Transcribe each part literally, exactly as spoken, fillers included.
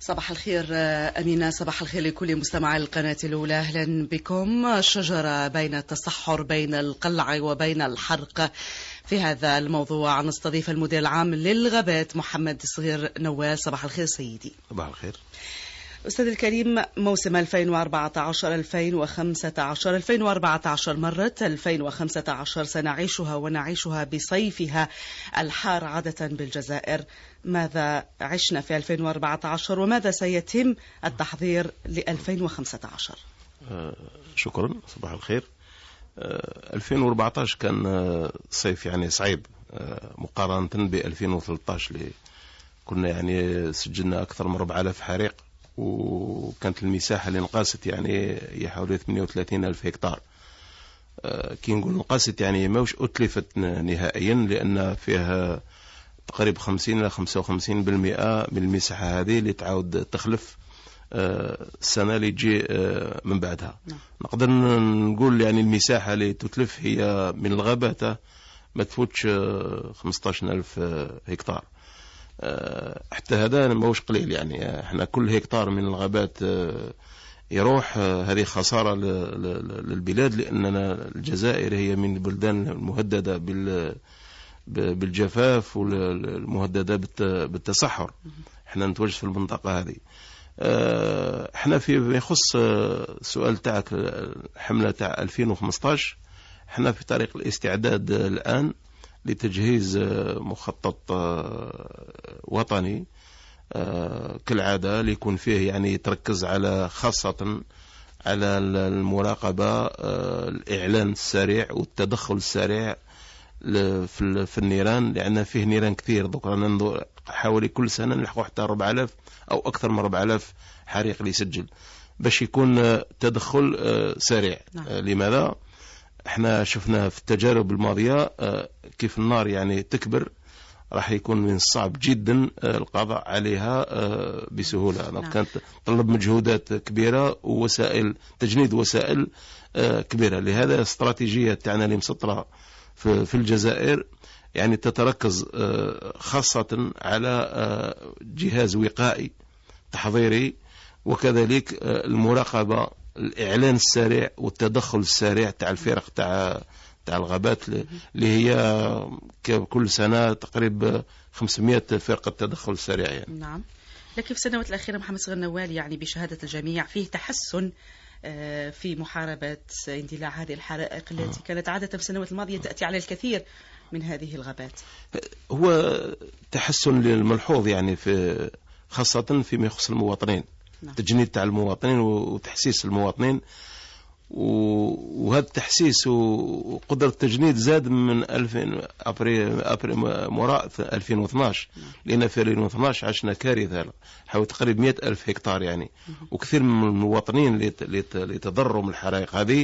صباح الخير أمينة، صباح الخير لكل مستمعي القناة الأولى. أهلا بكم. الشجرة بين التصحر، بين القلع وبين الحرق. في هذا الموضوع نستضيف المدير العام للغابات محمد صغير نواس. صباح الخير سيدي. صباح الخير أستاذ الكريم. موسم ألفين وأربعة عشر ألفين وخمسة عشر ألفين وأربعة عشر مرت، ألفين وخمسة عشر سنعيشها ونعيشها بصيفها الحار عادة بالجزائر. ماذا عشنا في ألفين وأربعة عشر وماذا سيتم التحضير ل ألفين وخمسة عشر؟ آه شكرا. صباح الخير. آه ألفين وأربعة عشر كان آه صيف يعني صعيب آه مقارنة ب ألفين وثلاثة عشر اللي كنا يعني سجلنا أكثر من أربعة آلاف حريق، وكانت المساحة اللي انقاست يعني هي حوالي ثمانية وثلاثين ألف هكتار. أه كي نقول انقاست يعني ماوش أتلفت نهائيا، لأن فيها تقريبا خمسين إلى خمسة وخمسين بالمئة من المساحة هذه اللي تعاود تخلف أه السنة اللي تجي أه من بعدها. نعم. نقدر نقول يعني المساحة اللي تتلف هي من الغابات ما تفوتش خمسة عشر ألف هكتار. حتى هذا ماهوش قليل، يعني احنا كل هكتار من الغابات يروح هذه خسارة للبلاد، لأننا الجزائر هي من البلدان المهددة بالجفاف والمهددة بالتصحر. احنا نتواجد في المنطقة هذه. احنا في يخص السؤال تاعك الحملة تاع ألفين وخمسة عشر، احنا في طريق الاستعداد الآن لتجهيز مخطط وطني كالعادة ليكون فيه يعني تركز على خاصة على المراقبة، الإعلان السريع والتدخل السريع في النيران، لأن فيه نيران كثير. ذكرنا حوالي كل سنة نلحقوا حتى أربعة آلاف أو أكثر من أربعة آلاف حريق اللي يسجل، باش يكون تدخل سريع. نعم. لماذا؟ احنا شفنا في التجارب الماضية كيف النار يعني تكبر، راح يكون من الصعب جدا القضاء عليها بسهولة. نعم. كانت تطلب مجهودات كبيرة ووسائل تجنيد، وسائل كبيرة. لهذا استراتيجية تاعنا اللي مسطرة في الجزائر يعني تتركز خاصة على جهاز وقائي تحضيري، وكذلك المراقبة، الإعلان السريع والتدخل السريع تاع الفرق تاع تاع الغابات اللي هي كل سنة تقريبا خمسمائة فرقة تدخل سريع يعني. نعم. لكن في السنوات الأخيرة محمد صغير نوال يعني بشهادة الجميع فيه تحسن في محاربة اندلاع هذه الحرائق التي كانت عادة في السنوات الماضية تأتي على الكثير من هذه الغابات. هو تحسن للملحوظ يعني في خاصة فيما يخص المواطنين. نعم. تجنيد تاع المواطنين وتحسيس المواطنين، وهذا التحسيس وقدرة التجنيد زاد من ألفين أبريل أبريل مراء ألفين واثني عشر. نعم. لأن في ألفين واثني عشر عشنا كارثة حوالي تقريبا مئة ألف هكتار يعني. مم. وكثير من المواطنين اللي تضرروا من الحرائق هذه.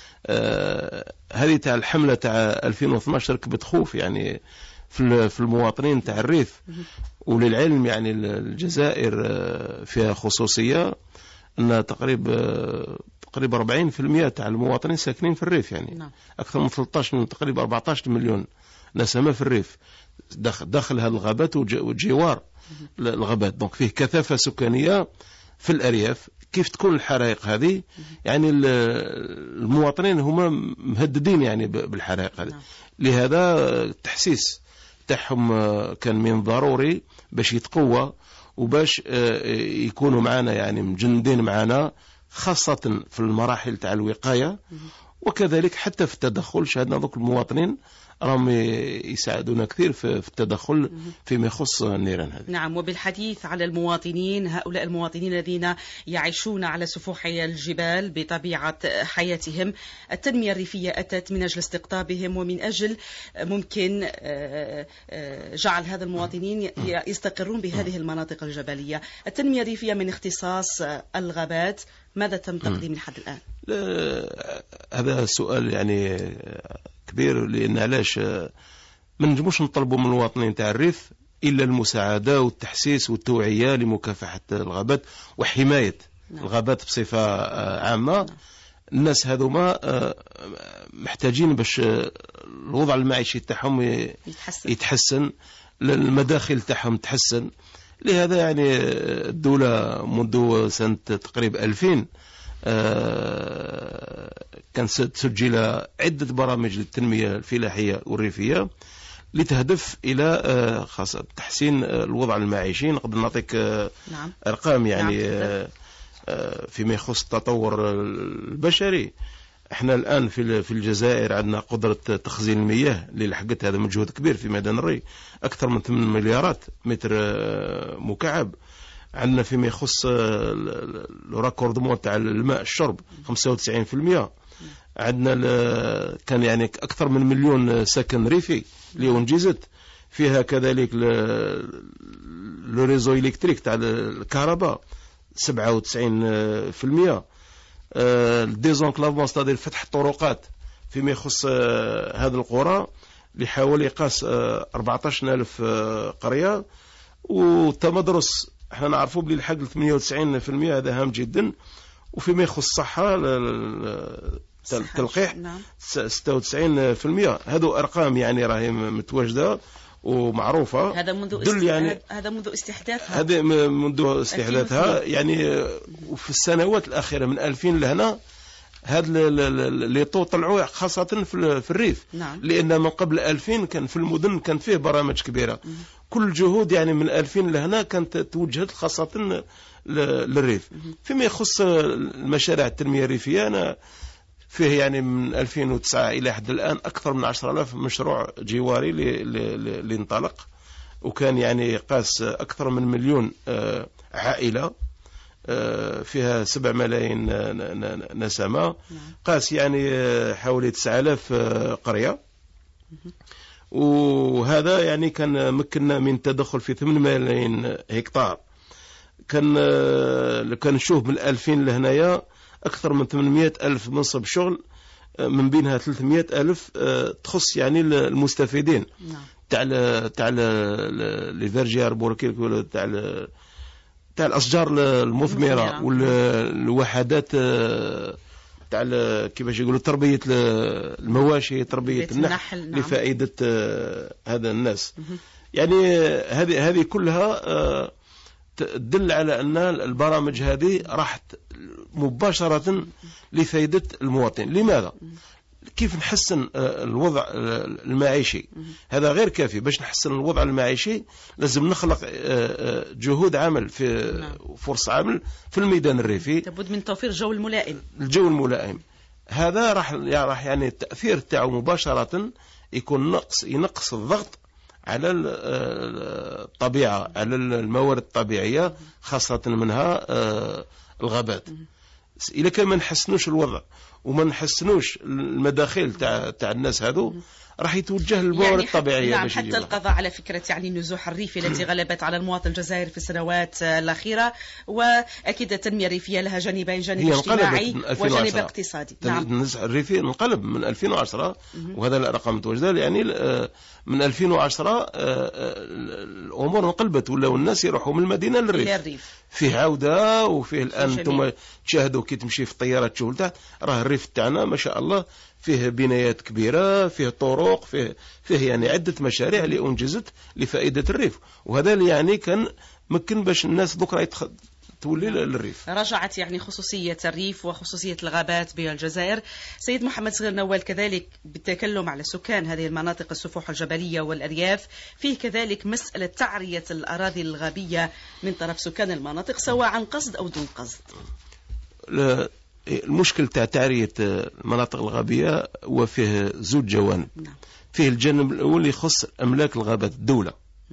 آه هذه تاع الحملة تاع ألفين واثني عشر ركبت خوف يعني في في المواطنين تاع الريف. مم. وللعلم يعني الجزائر فيها خصوصية أن تقريبا تقريبا أربعين بالمئة تاع المواطنين ساكنين في الريف يعني. نعم. أكثر من ثلاثة عشر من تقريبا أربعة عشر مليون نسمة في الريف داخل داخل هذه الغابات وجوار الغابات. دونك فيه كثافة سكانية في الأرياف. كيف تكون الحرائق هذه يعني المواطنين هما مهددين يعني بالحرائق هذه. نعم. لهذا التحسيس تاعهم كان من ضروري باش يتقوى وباش يكونوا معنا يعني مجندين معنا، خاصة في المراحل تاع الوقاية وكذلك حتى في التدخل. شاهدنا ذوك المواطنين راهم يساعدونا كثير في التدخل فيما يخص النيران هذه. نعم. وبالحديث على المواطنين، هؤلاء المواطنين الذين يعيشون على سفوح الجبال بطبيعة حياتهم، التنمية الريفية أتت من أجل استقطابهم ومن أجل ممكن جعل هذا المواطنين يستقرون بهذه المناطق الجبلية. التنمية الريفية من اختصاص الغابات، ماذا تم تقديم لحد الآن؟ هذا سؤال يعني كبير، لأن علاش ما نجموش نطلبوا من المواطنين تاع الريف إلا المساعدة والتحسيس والتوعية لمكافحة الغابات وحماية. نعم. الغابات بصفة عامة. نعم. الناس هذوما محتاجين باش الوضع المعيشي تاعهم يتحسن, يتحسن. المداخل تاعهم تحسن. لهذا يعني الدولة منذ سنة تقريبا ألفين كان سجل عدة برامج للتنمية الفلاحية والريفية لتهدف إلى خاصة تحسين الوضع المعيشي. نقدر نعطيك نعم. أرقام يعني نعم. فيما يخص التطور البشري، احنا الآن في في الجزائر عندنا قدرة تخزين المياه اللي لحقت هذا مجهود كبير في ميدان الري، أكثر من ثمانية مليارات متر مكعب. عندنا فيما يخص الراكوردمون تاع الماء الشرب خمسة وتسعين بالمئة. عندنا كان يعني أكثر من مليون سكن ريفي اللي انجزت فيها، كذلك لو ريزو إلكتريك تاع الكهرباء سبعة وتسعين بالمئة. الديزونكلافمون ستادير فتح الطرقات فيما يخص هذه القرى لحوالي يقاس أربعة عشر ألف قرية. والتمدرس احنا نعرفوا بلي الحق ثمانية وتسعين بالمئة، هذا هام جدا. وفيما يخص الصحة التلقيح نعم. ستة وتسعين بالمئة. هذو أرقام يعني راهي متواجدة ومعروفة. هذا منذ است... يعني هذا منذ استحداثها هذا منذ استحداثها يعني. وفي السنوات الأخيرة من ألفين لهنا هذا اللي طو طلعوا خاصة في في الريف نعم. لأن من قبل ألفين كان في المدن كان فيه برامج كبيرة. م- كل الجهود يعني من ألفين لهنا كانت توجهت خاصة للريف. م- فيما يخص المشاريع التنمية الريفية أنا فيه يعني من ألفين وتسعة إلى حد الآن أكثر من عشرة آلاف مشروع جواري اللي انطلق، وكان يعني قاس أكثر من مليون عائلة فيها سبع ملايين نسمة، قاس يعني حوالي تسعة آلاف قرية. وهذا يعني كان مكننا من تدخل في ثمانية ملايين هكتار. كان كان نشوف من ألفين لهنايا أكثر من ثمانمئة ألف منصب شغل، من بينها ثلاثمئة ألف تخص يعني المستفيدين تاع تاع لي فيرجي اربوركيل ولا تاع تاع الأشجار المثمرة والوحدات تاع كيفاش يقولوا تربية المواشي، تربية النحل نعم. لفائدة هذا الناس. يعني هذه هذه كلها تدل على أن البرامج هذه راحت مباشرة لفائدة المواطن. لماذا؟ كيف نحسن الوضع المعيشي؟ هذا غير كافي. باش نحسن الوضع المعيشي لازم نخلق جهود عمل في فرص عمل في الميدان الريفي. لابد من توفير الجو الملائم. الجو الملائم هذا راح راح يعني التأثير تاعو مباشرة يكون نقص ينقص الضغط على الطبيعة، على الموارد الطبيعية خاصة منها الغابات. إذا كان ما نحسنوش الوضع وما نحسنوش المداخل تاع تاع الناس هذو راح يتوجه للموارد يعني الطبيعية. نعم حتى يجيبها. القضاء على فكرة يعني النزوح الريفي التي غلبت على المواطن الجزائري في السنوات الأخيرة. وأكيد التنمية الريفية لها جانبين، جانب اجتماعي وجانب اقتصادي. نعم. النزوح الريفي انقلب من ألفين وعشرة وهذا الأرقام متواجدة. يعني من ألفين وعشرة الأمور انقلبت ولاو الناس يروحوا من المدينة للريف. فيه عودة وفيه الآن انتم تشاهدوا كي تمشي في الطيارة تشوف تحت راه الريف تاعنا ما شاء الله فيه بنايات كبيرة، فيه طرق، فيه فيه يعني عدة مشاريع اللي أنجزت لفائدة الريف. وهذا اللي يعني كان ممكن باش الناس بكرة يتخ... تولي للريف. رجعت يعني خصوصية الريف وخصوصية الغابات بالجزائر. سيد محمد صغير نوال، كذلك بالتكلم على سكان هذه المناطق السفوح الجبلية والأرياف، فيه كذلك مسألة تعرية الأراضي الغابية من طرف سكان المناطق سواء عن قصد أو دون قصد. المشكل تاع تعرية المناطق الغابية وفيه زوج جوانب. نعم. فيه الجانب الأول يخص أملاك الغابات الدولة،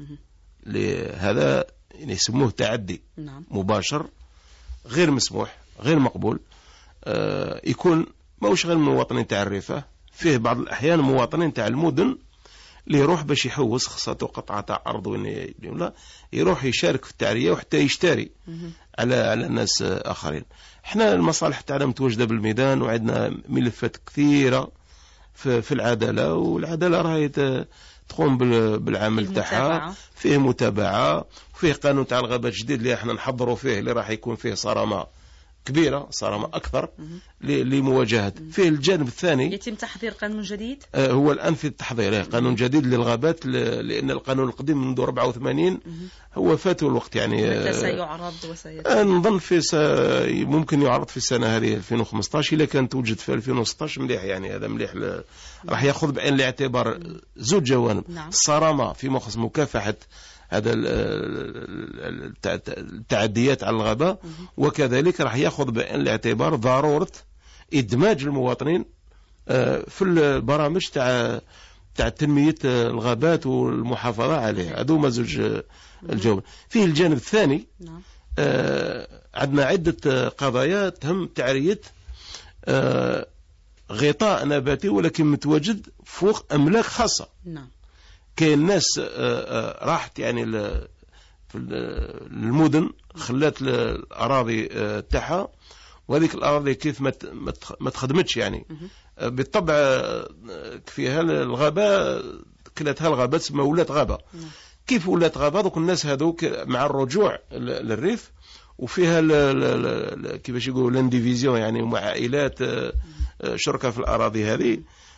هذا يعني يسموه تعدي نعم. مباشر غير مسموح غير مقبول. آه يكون ماهوش غير من المواطنين تاع الريفة، فيه بعض الأحيان مواطنين تاع المدن اللي يروح باش يحوس خاصته قطعة تاع أرض وين يروح يشارك في التعرية وحتى يشتري على على الناس آخرين. احنا المصالح تاعنا متواجدة بالميدان وعندنا ملفات كثيرة في, في العدالة، والعدالة راهي تقوم بالعمل تاعها، فيه متابعة، فيه قانون تاع الغابات جديد اللي احنا نحضروا فيه اللي راح يكون فيه صرامة كبيرة، صرامة أكثر لمواجهة. فيه الجانب الثاني يتم تحضير قانون جديد. هو الآن في التحضير قانون جديد للغابات، لأن القانون القديم منذ أربعة وثمانين هو فات الوقت يعني. متى سيعرض وسيتم؟ نظن في س... ممكن يعرض في السنة هذه ألفين وخمسة عشر، إذا كان توجد في ألفين وستة عشر مليح يعني. هذا مليح ل... راح يأخذ بعين الاعتبار زوج جوانب. نعم. الصرامة فيما يخص مكافحة هذا التعديات على الغابة، وكذلك راح يأخذ بعين الاعتبار ضرورة إدماج المواطنين في البرامج تاع تاع تنمية الغابات والمحافظة عليها. هذو مزوج الجواب. فيه الجانب الثاني. نعم. عندنا عدة قضايا تهم تعرية غطاء نباتي ولكن متواجد فوق أملاك خاصة. نعم. كاين ناس راحت يعني في المدن، خلات الأراضي تاعها، وهذيك الأراضي كيف ما تخدمتش يعني. بالطبع فيها الغابة كلتها الغابة تسمى ولات غابة. كيف ولات غابة؟ دوك الناس هذوك مع الرجوع للريف وفيها كيفاش يقولوا لانديفيزيون يعني، مع عائلات شركة في الأراضي هذه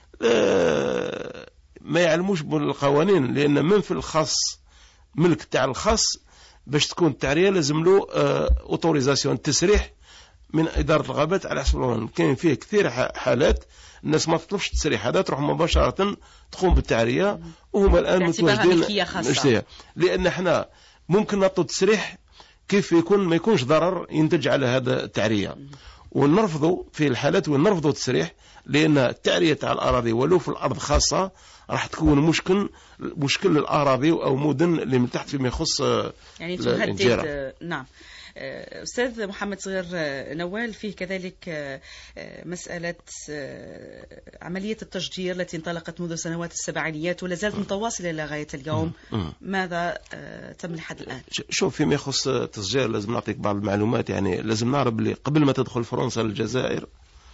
ما يعلموش بالقوانين، لأن من في الخاص ملك تاع الخاص باش تكون التعرية لازم له اوتوريزاسيون تسريح من إدارة الغابات على حسب القانون. كاين فيه كثير حالات الناس ما تطلبش التسريح هذا، تروح مباشرة تقوم بالتعرية، وهم الآن متواجدين. لأن احنا ممكن نطلب تسريح كيف يكون ما يكونش ضرر ينتج على هذا التعرية، ونرفضوا في الحالات ونرفضوا التسريح، لأن التعرية على الأراضي ولو في الأرض خاصة راح تكون مشكل مشكل للأراضي أو مدن اللي من تحت فيما يخص يعني تهدد. نعم. أستاذ محمد صغير نوال، فيه كذلك مسألة عملية التشجير التي انطلقت منذ سنوات السبعينيات ولا زالت متواصلة لغاية اليوم. ماذا تم لحد الآن؟ شوف، فيما يخص التشجير لازم نعطيك بعض المعلومات. يعني لازم نعرف اللي قبل ما تدخل فرنسا للجزائر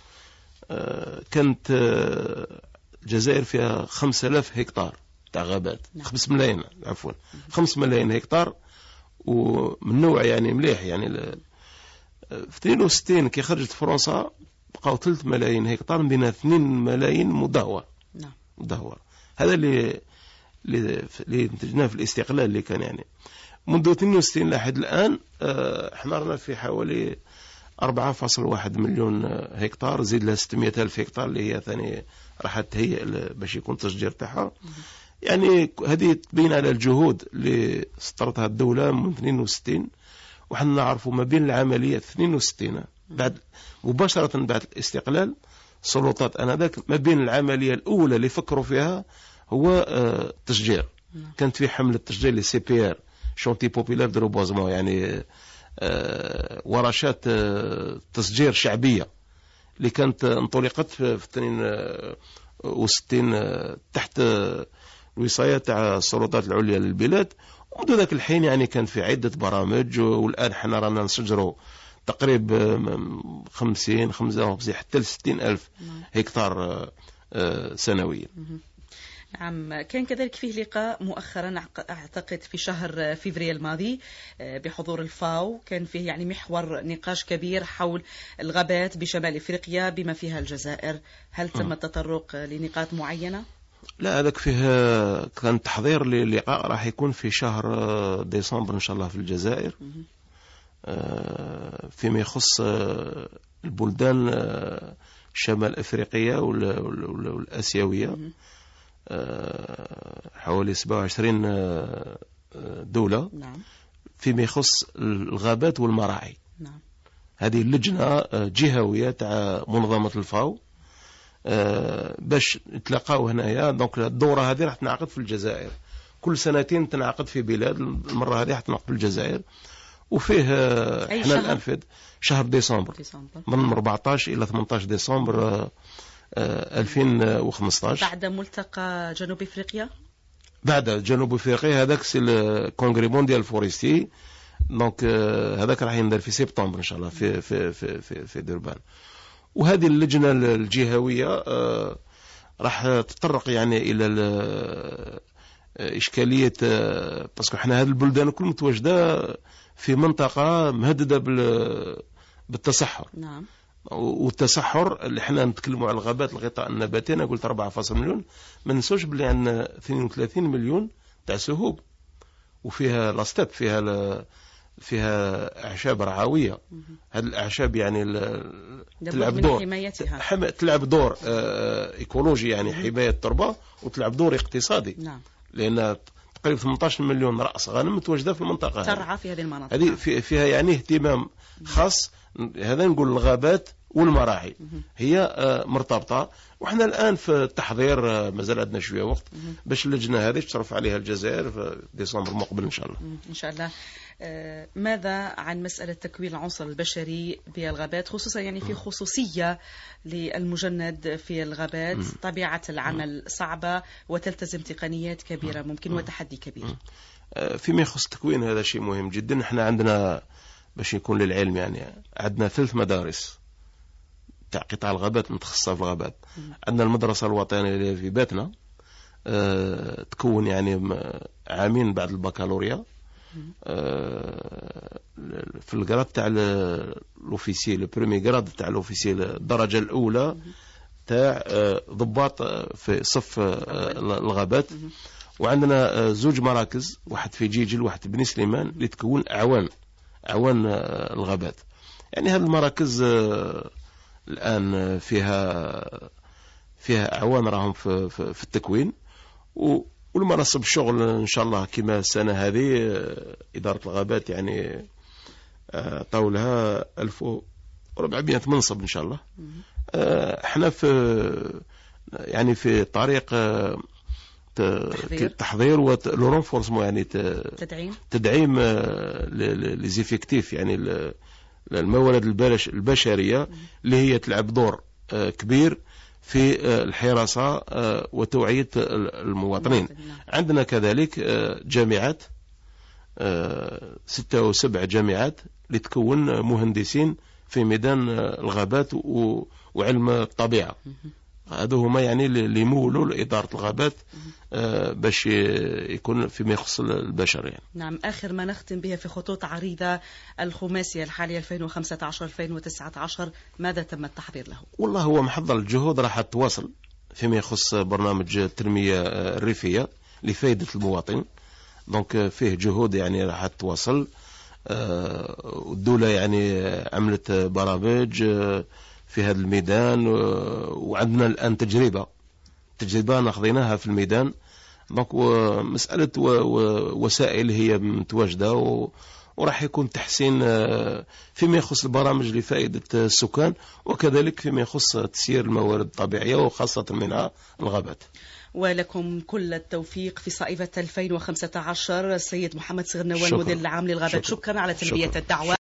كانت الجزائر فيها خمسة آلاف هكتار تاع غابات. نعم. خمسة ملايين عفوا خمسة ملايين هكتار، ومن نوع يعني مليح يعني. في اثنين وستين كي خرجت فرنسا بقاو ثلاثة ملايين هكتار، بين اثنين ملايين مدهور. نعم. مدهور. هذا اللي اللي انتجناه في الاستقلال اللي كان يعني منذ اثنين وستين لحد الآن. احنا رانا في حوالي أربعة فاصلة واحد مليون هكتار، زيد لها ستمائة ألف هكتار اللي هي ثاني راح تهيئ باش يكون تشجير تاعها. يعني هذه تبين على الجهود اللي سطرتها الدولة من اثنين وستين، وحنا نعرفوا ما بين العملية اثنين وستين بعد مباشرة بعد الاستقلال السلطات انذاك ما بين العملية الأولى اللي فكروا فيها هو التشجير. كانت في حملة تشجير لسي بي ار شونتي بوبيلار دو روبوزمون، يعني ورشات تشجير شعبية اللي كانت انطلقت في اثنين وستين تحت الوصاية تاع السلطات العليا للبلاد. ومنذ ذاك الحين يعني كان في عدة برامج، والآن حنا رانا نشجروا تقريبا خمسين خمسة وخمسين حتى لستين ألف هكتار سنويا. نعم. كان كذلك فيه لقاء مؤخرا أعتقد في شهر فيفري الماضي بحضور الفاو، كان فيه يعني محور نقاش كبير حول الغابات بشمال إفريقيا بما فيها الجزائر. هل تم التطرق لنقاط معينة؟ لا، هذاك فيه كان تحضير للقاء راح يكون في شهر ديسمبر إن شاء الله في الجزائر، فيما يخص البلدان الشمال أفريقية والآسيوية، حوالي سبعة وعشرين دولة. نعم. فيما يخص الغابات والمراعي. نعم. هذه اللجنة جهوية تاع منظمة الفاو باش يتلاقاو هنايا. دونك الدورة هذه راح تنعقد في الجزائر كل سنتين، تنعقد في بلاد. المرة هذه راح تنعقد في الجزائر، وفيه احنا الآن في شهر ديسمبر من أربعة عشر إلى ثمانية عشر ديسمبر ألفين وخمسة عشر، بعد ملتقى جنوب افريقيا. بعد جنوب افريقيا هذاك سي الكونغري مونديال فورستي. دونك هذاك راح يندر في سبتمبر ان شاء الله في في في في, في دربان. وهذه اللجنه الجهويه راح تتطرق يعني الى اشكاليه، باسكو احنا هذه البلدان كل متواجده في منطقه مهدده بال بالتصحر. نعم. والتصحر اللي احنا نتكلموا على الغابات الغطاء النباتي، انا قلت أربعة فاصلة مليون، ما ننسوش بلي عندنا اثنين وثلاثين مليون تاع سهوب، وفيها لاستيب، فيها ل... فيها اعشاب رعويه. هذه الاعشاب يعني ل... تلعب دور حمايتها. حم... تلعب دور آه... ايكولوجي، يعني حمايه التربه، وتلعب دور اقتصادي. نعم. لان تقريبا ثمانية عشر مليون راس غنم متواجده في المنطقه، ترعى في هذه المناطق. هذه في... فيها يعني اهتمام خاص. هذا نقول الغابات والمراعي هي مرتبطة. وإحنا الآن في التحضير، مازال عندنا شوية وقت باش اللجنة هذه تشرف عليها الجزائر في ديسمبر المقبل إن شاء الله. إن شاء الله. ماذا عن مسألة تكوين العنصر البشري بالغابات، خصوصا يعني في خصوصية للمجند في الغابات؟ طبيعة العمل صعبة وتلتزم تقنيات كبيرة ممكن وتحدي كبير. فيما يخص التكوين هذا شيء مهم جدا. إحنا عندنا باش يكون للعلم يعني عندنا ثلاث مدارس تاع قطاع الغابات متخصصة في الغابات. عندنا المدرسة الوطنية اللي في باتنا، أه تكون يعني عامين بعد البكالوريا، أه في الجراد تاع لوفيسي، البريمي جراد تاع لوفيسي، الدرجة الأولى تاع أه ضباط في صف أه الغابات. وعندنا زوج مراكز، واحد في جيجل واحد في بني سليمان، اللي تكون أعوان أعوان الغابات. يعني هذه المراكز الآن فيها فيها أعوان راهم في, في, في التكوين. والمناصب الشغل إن شاء الله كما السنة هذه إدارة الغابات يعني طولها ألف وأربعمائة منصب إن شاء الله. احنا في يعني في طريق التحضير والرونفورسمون، يعني تدعيم تدعيم ليزيفيكتيف، يعني الموارد البشرية اللي هي تلعب دور كبير في الحراسة وتوعية المواطنين. عندنا كذلك جامعات، ستة أو سبع جامعات لتكون مهندسين في ميدان الغابات وعلم الطبيعة. هذا هما يعني اللي يمولوا لإدارة الغابات باش يكون فيما يخص البشر يعني. نعم. آخر ما نختم بها في خطوط عريضة، الخماسية الحالية ألفين وخمسة عشر ألفين وتسعة عشر ماذا تم التحضير له؟ والله هو محضر الجهود راح تواصل فيما يخص برنامج التنمية الريفية لفائدة المواطن. دونك فيه جهود يعني راح تواصل. الدولة يعني عملت برامج في هذا الميدان، وعندنا الآن تجربة تجربة ناخذيناها في الميدان. دونك مسألة وسائل هي متواجدة، وراح يكون تحسين فيما يخص البرامج لفائدة السكان، وكذلك فيما يخص تسيير الموارد الطبيعية وخاصة منها الغابات. ولكم كل التوفيق في صائفة ألفين وخمسة عشر. السيد محمد صغنوان، المدير العام للغابات، شكرا, شكرا على تلبية الدعوة.